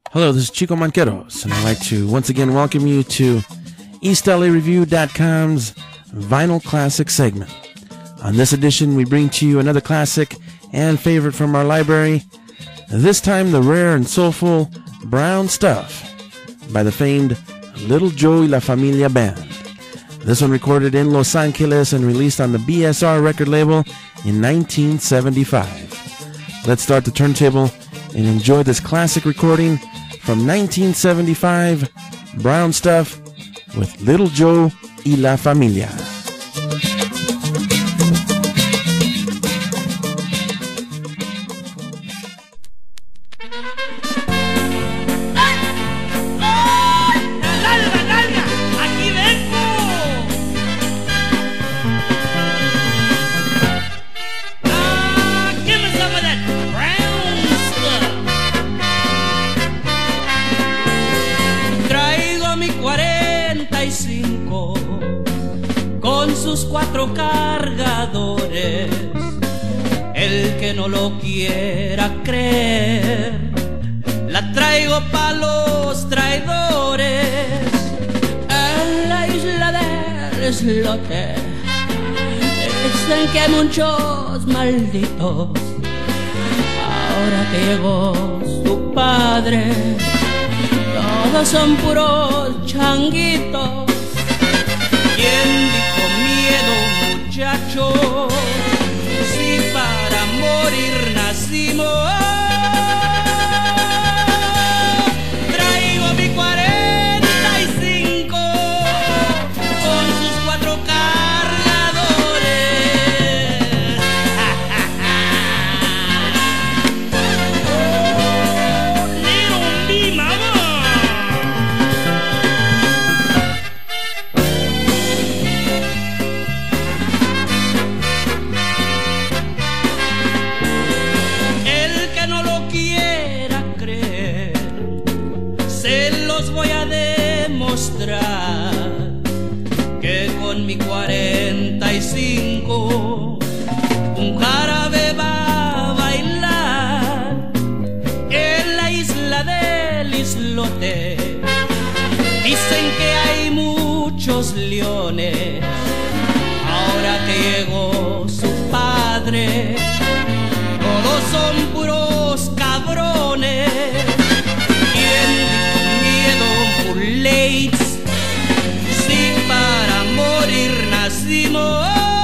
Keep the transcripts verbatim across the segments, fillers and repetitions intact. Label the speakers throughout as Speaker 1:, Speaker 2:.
Speaker 1: Hello, this is Chico Manqueros, and I'd like to once again welcome you to East L A Review dot com's Vinyl Classic segment. On this edition, we bring to you another classic and favorite from our library, this time the rare and soulful Brown Stuff by the famed Little Joe y La Familia Band. This one recorded in Los Angeles and released on the B S R record label in nineteen seventy-five. Let's start the turntable and enjoy this classic recording from nineteen seventy-five, Brown Stuff with Little Joe y La Familia.
Speaker 2: Cuatro cargadores, el que no lo quiera creer, la traigo pa' los traidores. En la isla del islote dicen que hay muchos malditos. Ahora que llegó su padre, todos son puros changuitos. ¿Quién dijo miedo, muchacho? Si para morir nacimos. Traigo mi cuarenta y cinco con sus cuatro cargadores. Oh, little me, mama. Que con mi cuarenta y cinco un jarabe va a bailar en la isla del islote. Dicen que hay muchos leones. Ahora que llegó su padre, todos son puros cabrones. ¿Quién dijo miedo, bullets? Si para morir nacimos.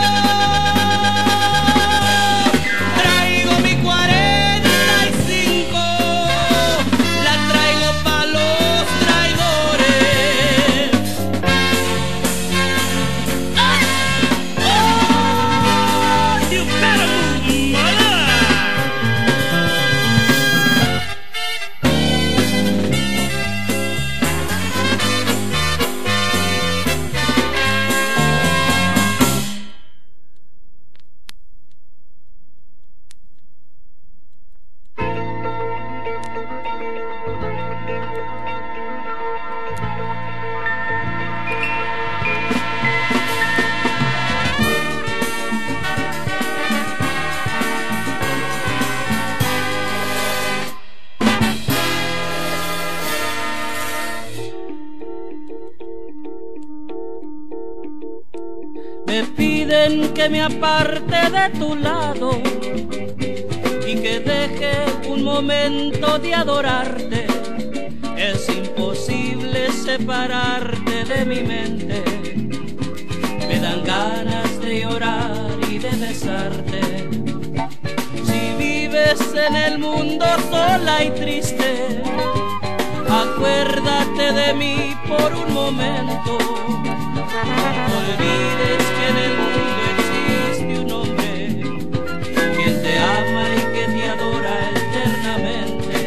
Speaker 2: Traigo mi cuarenta y cinco, la traigo pa' los traidores. Oh, you better move, mother. Me piden que me aparte de tu lado y que deje un momento de adorarte. Es imposible separarte de mi mente. Me dan ganas de llorar y de besarte. Si vives en el mundo sola y triste, acuérdate de mí por un momento. No olvides que en el mundo existe un hombre quien te ama y que te adora eternamente.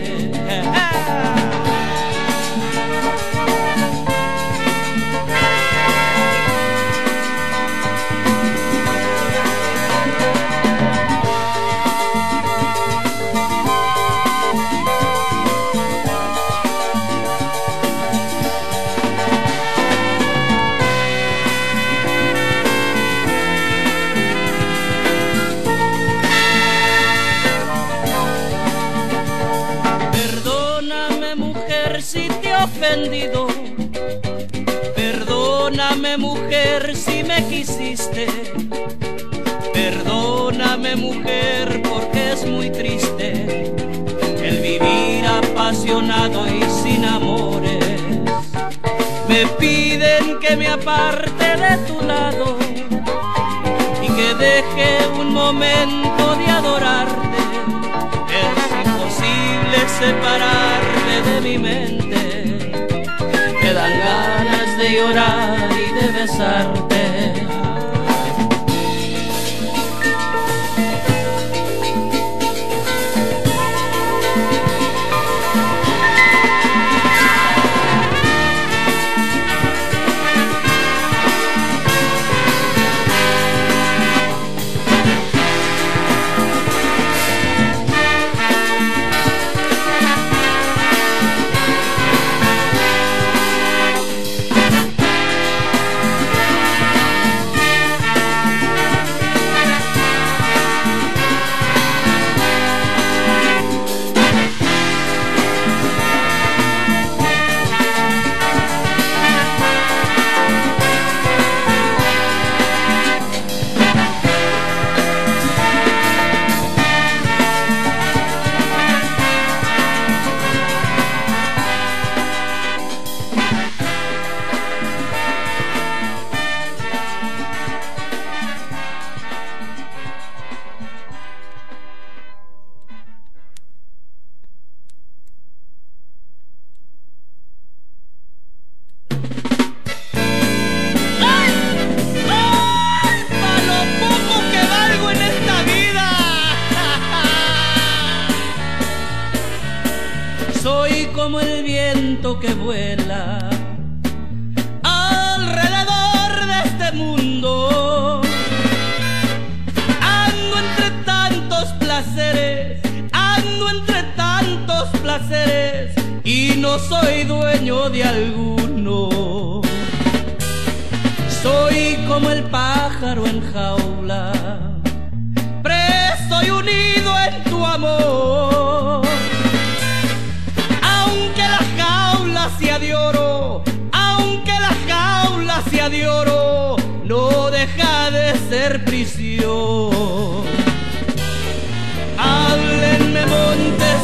Speaker 2: mujer, si te he ofendido. Perdóname, mujer, si me quisiste. Perdóname, mujer, porque es muy triste el vivir apasionado y sin amores. Me piden que me aparte de tu lado y que deje un momento de adorarte. Es imposible separarte de mi mente. Me dan ganas de llorar y de besarte. Como el viento que vuela alrededor de este mundo, ando entre tantos placeres, ando entre tantos placeres y no soy dueño de alguno. Soy como el pájaro en jaula, preso y unido en tu amor. Sea de oro, aunque la jaula sea de oro, no deja de ser prisión. Háblenme montes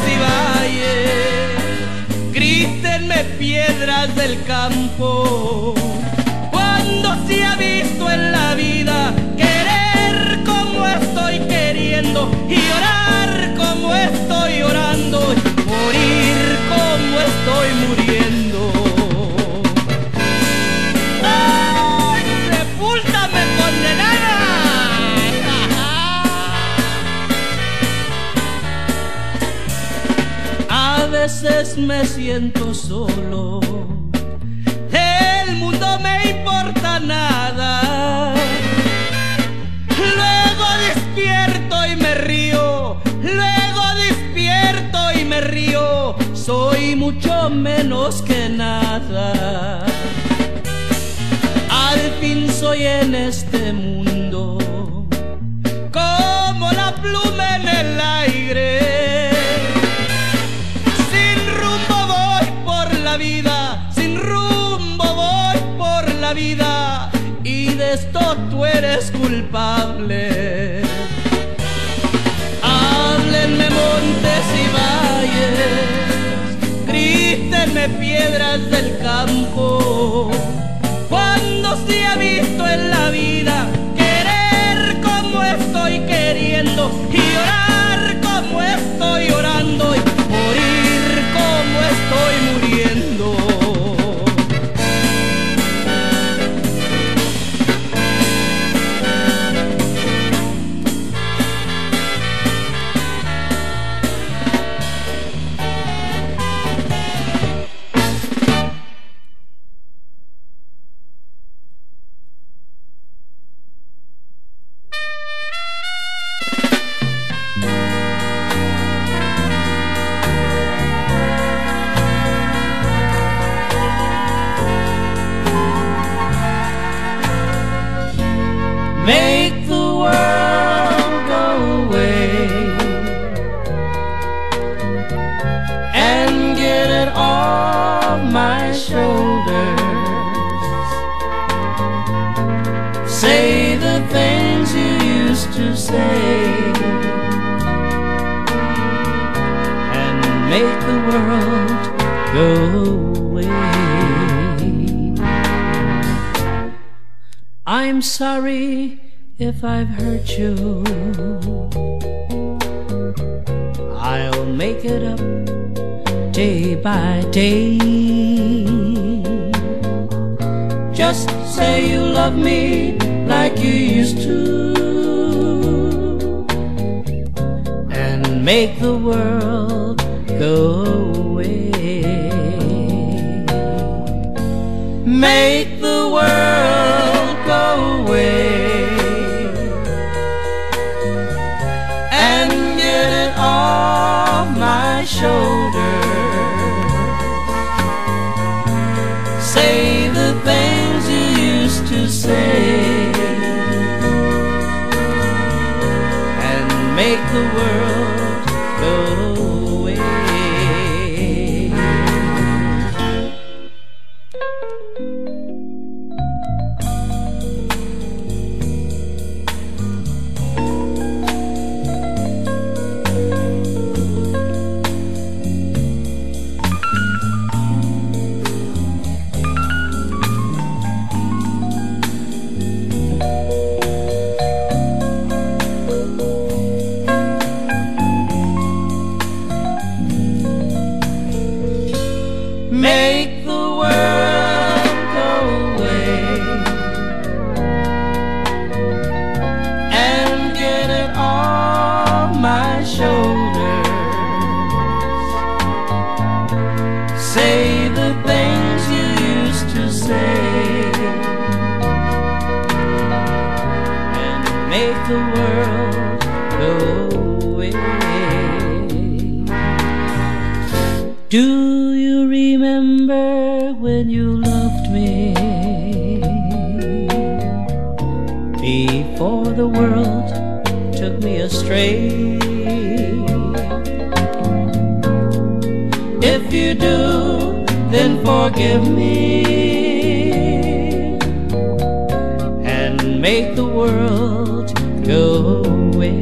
Speaker 2: y valles, grítenme piedras del campo. Cuando se ha visto en la vida querer como estoy queriendo y llorar como estoy llorando, morir como estoy muriendo. ¡Ay, sepúltame, condenada! A veces me siento solo, el mundo me importa nada. Luego despierto y me río, luego despierto y me río. Soy mucho menos que nada. Al fin soy en este mundo como la pluma en el aire. Sin rumbo voy por la vida, sin rumbo voy por la vida, y de esto tú eres culpable. Háblenme montes y valles, grítenme piedras del campo. Cuando se ha visto en la vida querer como estoy queriendo y llorar como estoy llorando y morir como estoy muriendo. make the world go away. I'm sorry if I've hurt you. I'll make it up day by day. Just say you love me like you used to, and make the world go away. Make the world go away and get it off my shoulders. Say the things you used to say and make the world go away. Make the world go away and get it off my shoulders. Say the things you used to say and make the world go away. Do you remember when you loved me before the world took me astray? If you do, then forgive me and make the world go away.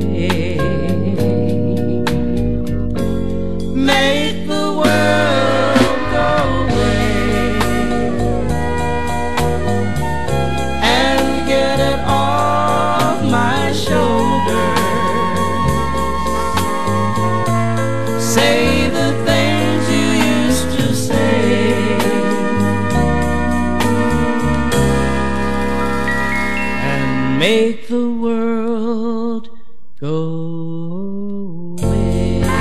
Speaker 2: Make the world go away and get it off my shoulders. Say the things you used to say and make the world go away.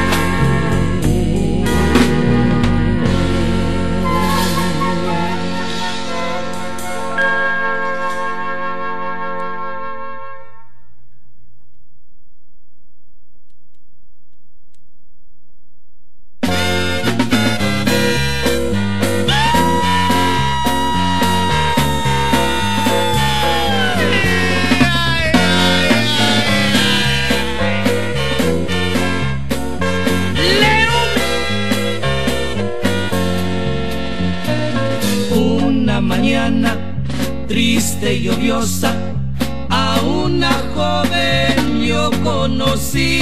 Speaker 2: Una mañana triste y lluviosa a una joven yo conocí.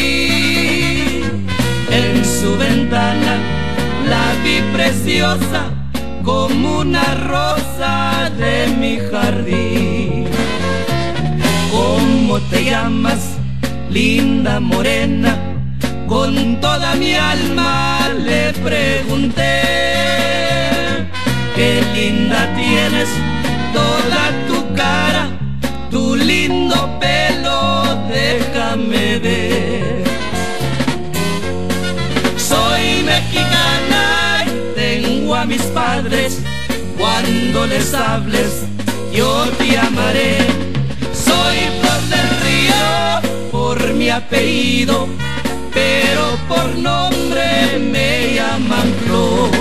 Speaker 2: En su ventana la vi preciosa como una rosa de mi jardín. ¿Cómo te llamas, linda morena? Con toda mi alma le pregunté. Qué linda tienes toda tu cara, tu lindo pelo, déjame ver. Soy mexicana y tengo a mis padres, cuando les hables yo te amaré. Soy Flor del Río por mi apellido, pero por nombre me llaman Flor.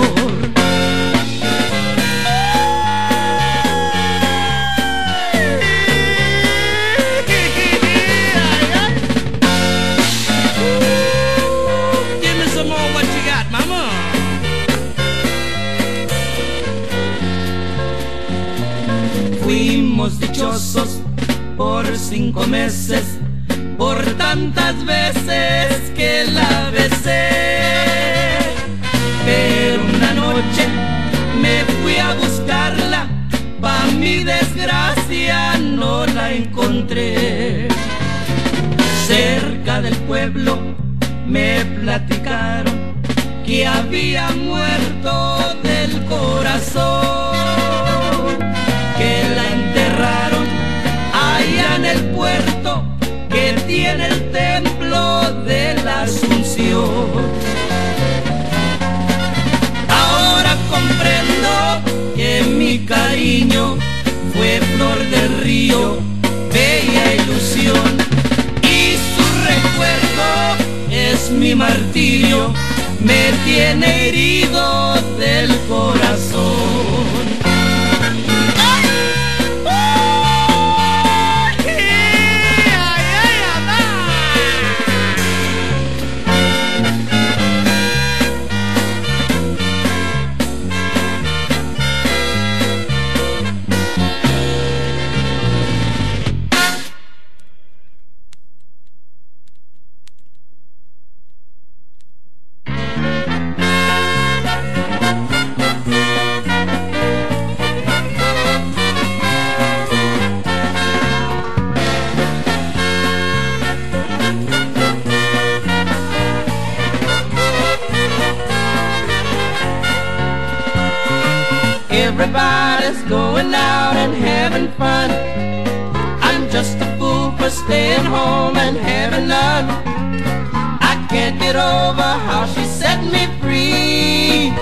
Speaker 2: Fuimos dichosos por cinco meses, por tantas veces que la besé. que había muerto del corazón, que la enterraron allá en el puerto que tiene el templo de la Asunción. Ahora comprendo que mi cariño fue flor del río, bella ilusión, y su recuerdo es mi martirio, me tiene herido del corazón. Everybody's going out and having fun. I'm just a fool for staying home and having none. I can't get over how she set me free.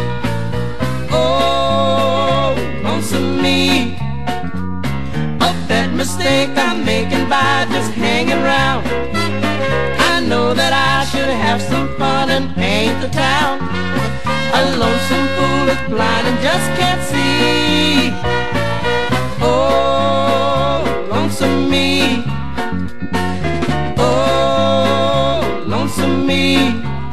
Speaker 2: Oh, lonesome me. Of that mistake I'm making by just hanging around. I know that I should have some fun and paint the town. A lonesome fool is blind and just can't see. Oh, lonesome me. Oh, lonesome me.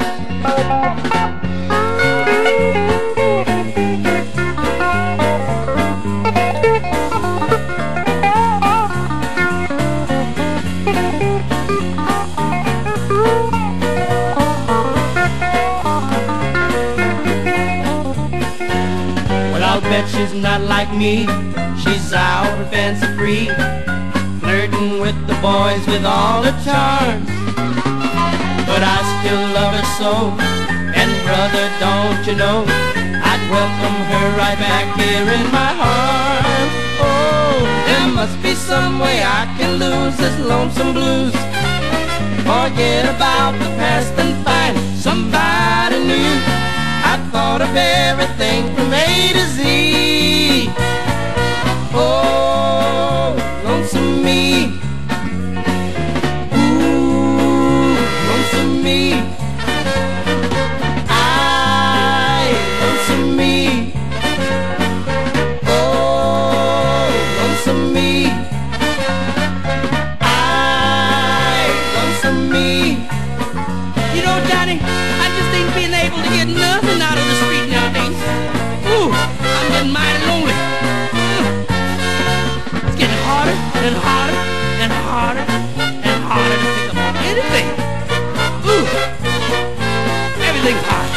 Speaker 2: I'll bet she's not like me. She's out and fancy free, flirting with the boys with all her charms. But I still love her so, and brother, don't you know, I'd welcome her right back here in my heart. Oh, there must be some way I can lose this lonesome blues. Forget about the past and find somebody new. I thought of everything from A to Z. Oh, lonesome me. Ooh, lonesome me. I, lonesome me. Oh, lonesome me. I, lonesome me. You know, Johnny, I just ain't been able to get nothing out of the street nowadays. Ooh, I'm getting mighty lonely. It's getting harder and harder and harder and harder to pick up anything. Ooh, everything's hard.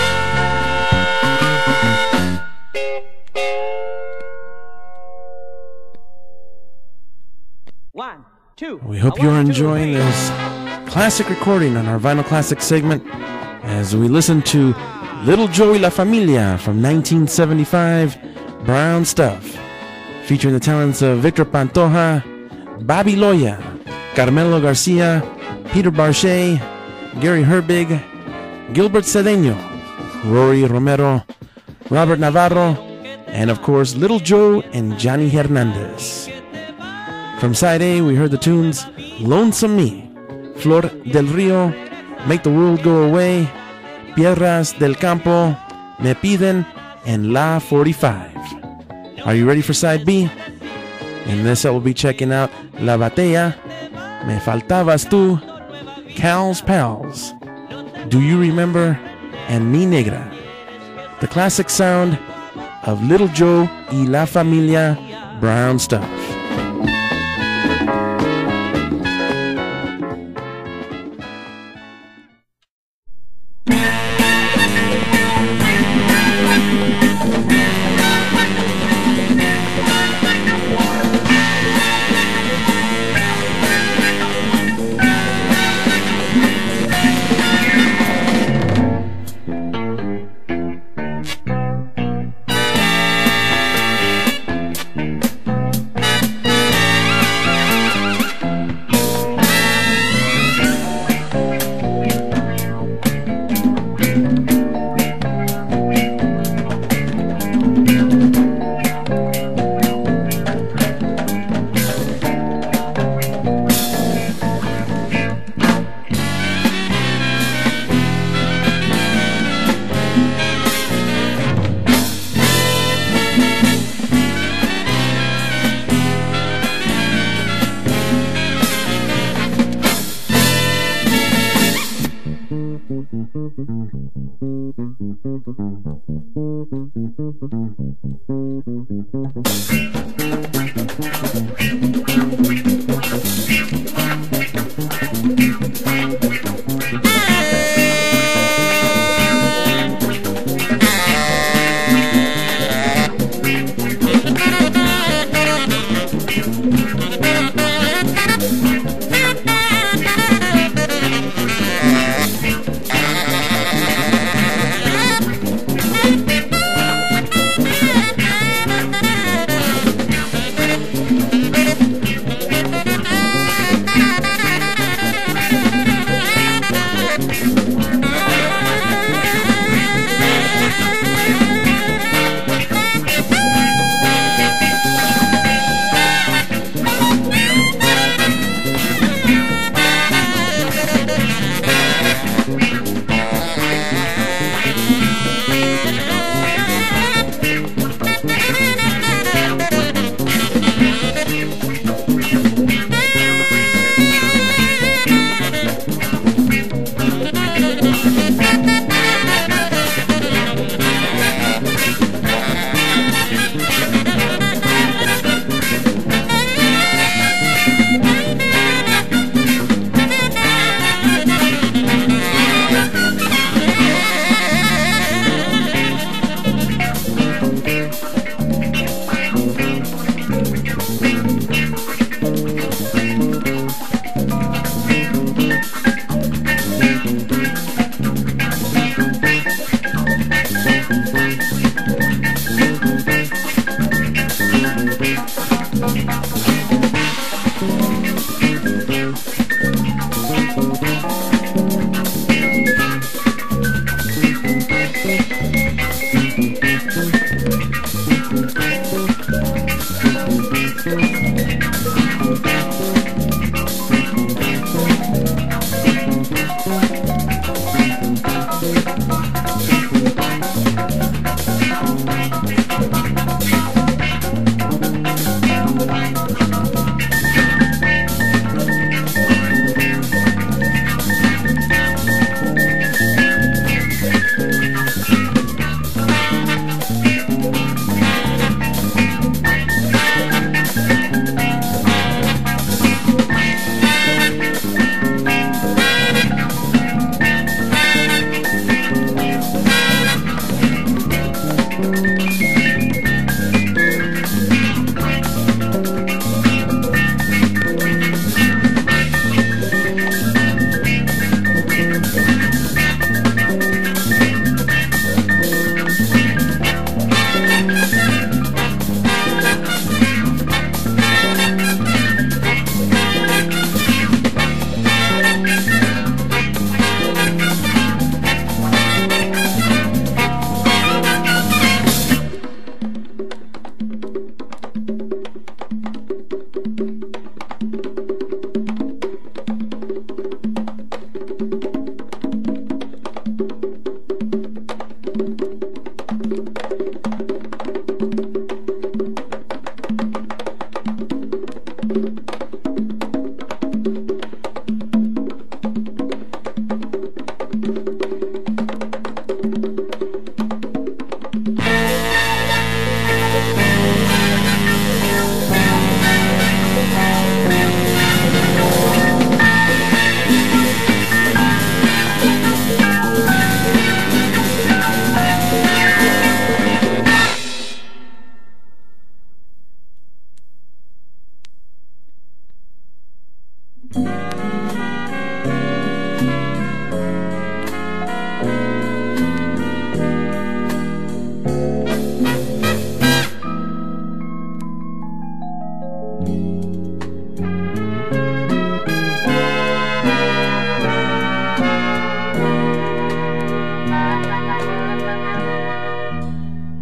Speaker 2: One, two.
Speaker 1: We hope you're enjoying this classic recording on our Vinyl Classic segment as we listen to Little Joe y la Familia from nineteen seventy-five, Brown Stuff, featuring the talents of Victor Pantoja, Bobby Loya, Carmelo Garcia, Peter Barchet, Gary Herbig, Gilbert Cedeño, Rory Romero, Robert Navarro, and of course Little Joe and Johnny Hernandez. From side A, we heard the tunes Lonesome Me, Flor del Rio, Make the World Go Away, Piedras del Campo, Me Piden, and La forty-five. Are you ready for side B? In this I will be checking out La Batalla, Me Faltabas Tú, Cal's Pals, Do You Remember, and Mi Negra. The classic sound of Little Joe y la Familia, Brown Stuff.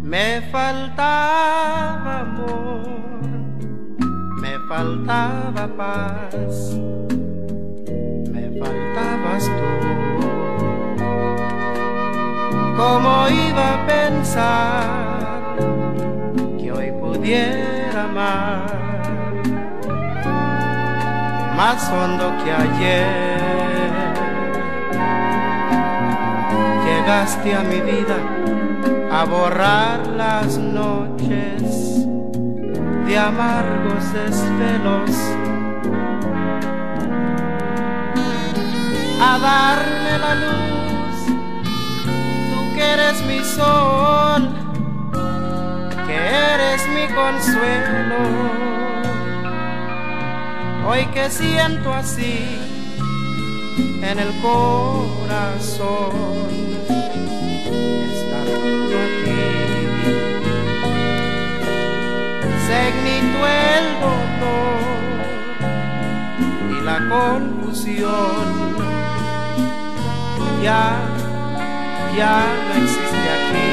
Speaker 3: Me faltaba amor, me faltaba paz, me faltabas tú. ¿Cómo iba a pensar que hoy pudiera amar más hondo que ayer? Llegaste a mi vida a borrar las noches de amargos desvelos, a darme la luz, tú que eres mi sol, que eres mi consuelo. Hoy que siento así en el corazón estar junto a ti, se ignitó el dolor y la confusión, ya, ya no existe aquí,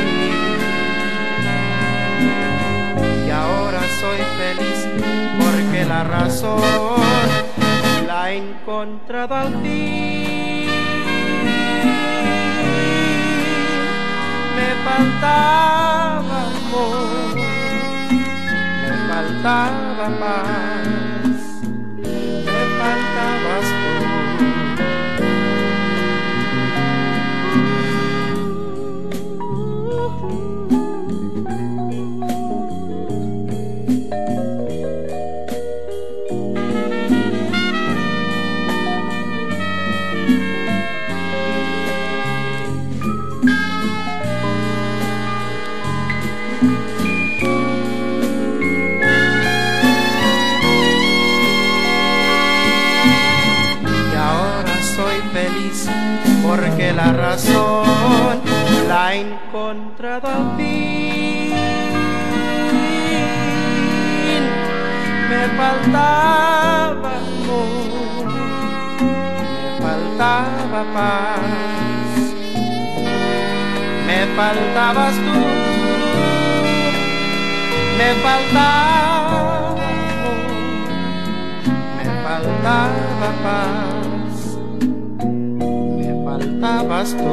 Speaker 3: y ahora soy feliz porque la razón la he encontrado al fin. Me faltaba amor, me faltaba paz, me faltabas tú. Porque la razón la he encontrado al fin. Me faltaba amor, me faltaba paz, me faltabas tú, me faltaba amor, me faltaba paz, faltabas tú.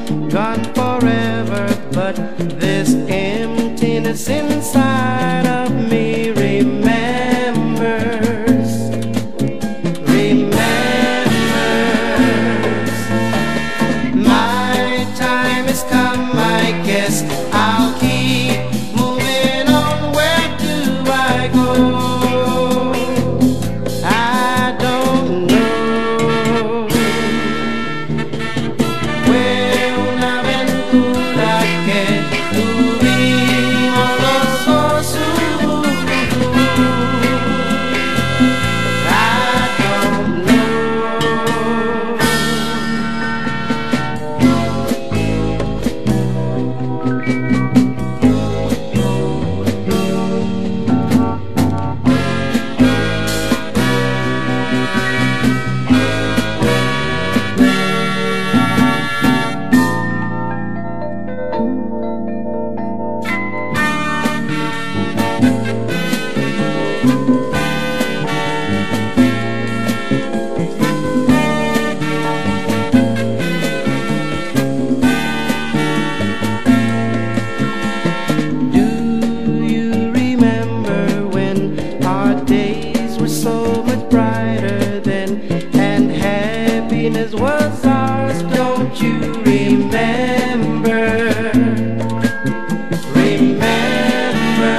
Speaker 4: gone forever, but this emptiness inside of me remembers, remembers. My time has come, I guess I'll keep moving on. Where do I go? I don't know. Una aventura que tuvimos los dos. I don't know. Do you remember when our days were so much brighter then, and happiness was ours? Don't you remember? Remember.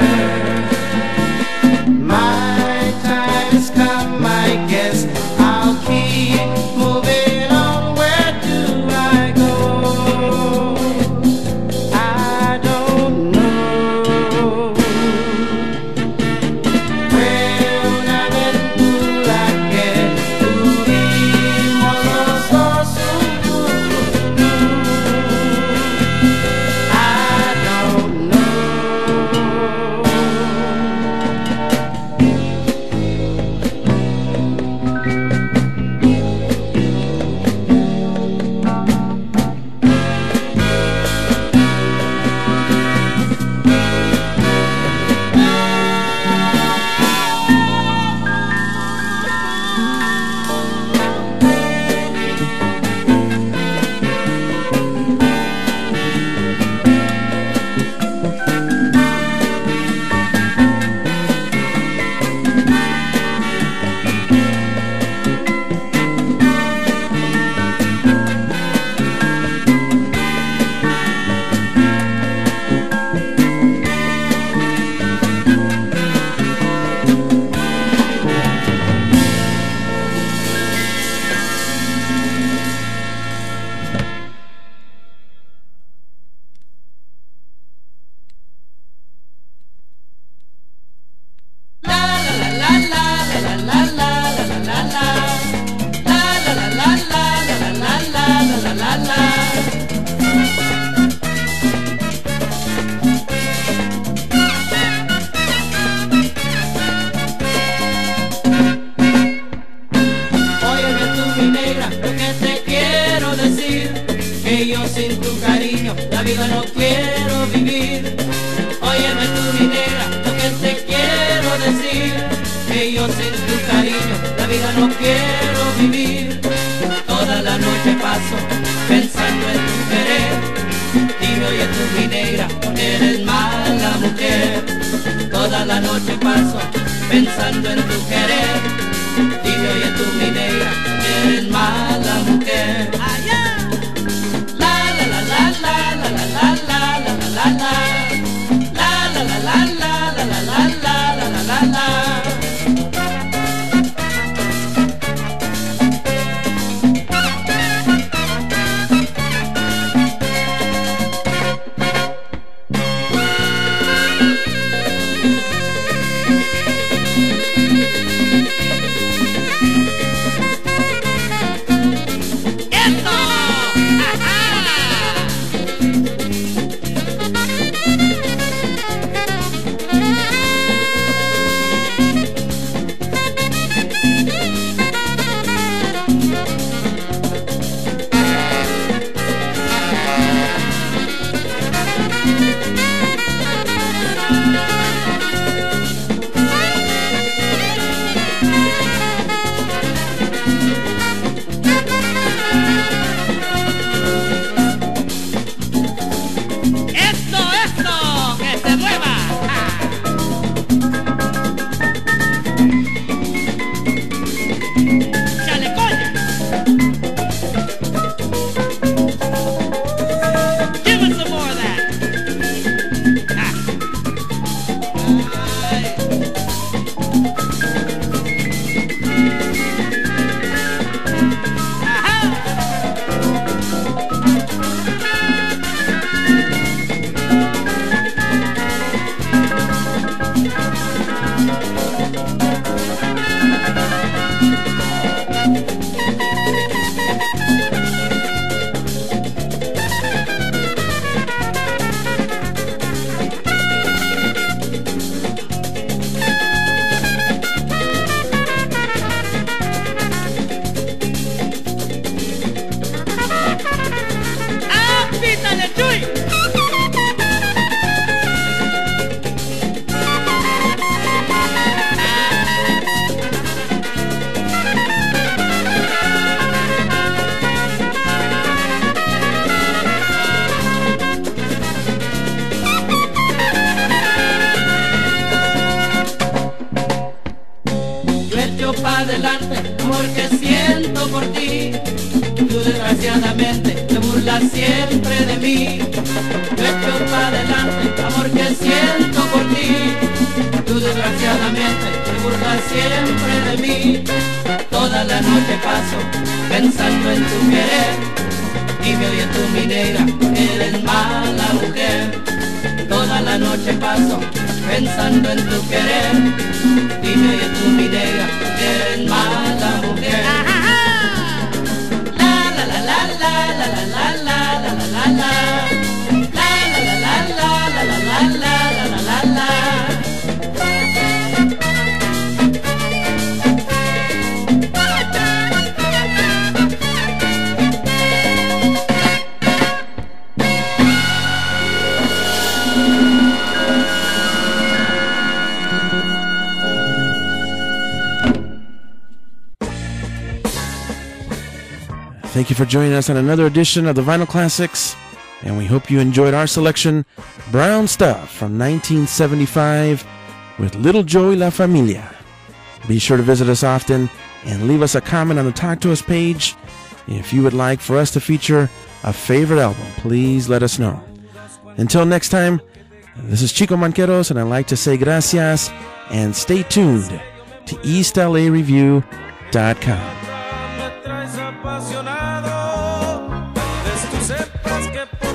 Speaker 4: My time has come, I guess I'll keep moving on. Where do I go? I don't know. Fue una aventura que tuvimos los dos. I don't know. Óyeme tú, mi negra, lo que te quiero decir, que yo sin tu cariño la vida no quiero vivir. Óyeme tú, mi negra, lo que te quiero decir, que yo sin tu cariño la vida no quiero vivir. Toda la noche paso pensando en tu querer. Dime, oye tú, mi negra, eres mala mujer. Toda la noche paso pensando en tu querer. Dime, oye tú, mi negra, eres mala mujer. La la la la la la la la la la la la. La la la la la la la la la la la la. burlas siempre de mí. Yo echo para adelante, amor, que siento por ti. Tú desgraciadamente te burlas siempre de mí. Toda la noche paso pensando en tu querer. Dime, oye tú, mi negra, eres mala mujer. Toda la noche paso pensando en tu querer. Dime, oye tú, mi negra, eres mala mujer. La la la la la la la la la la la la. La la la la la la la la la la la la.
Speaker 1: Thank you for joining us on another edition of the Vinyl Classics, and we hope you enjoyed our selection, Brown Stuff from nineteen seventy-five with Little Joey La Familia. Be sure to visit us often and leave us a comment on the Talk to Us page. If you would like for us to feature a favorite album, please let us know. Until next time, this is Chico Manqueros, and I'd like to say gracias and stay tuned to East L A Review dot com.
Speaker 5: Apasionado, tal vez tú sepas que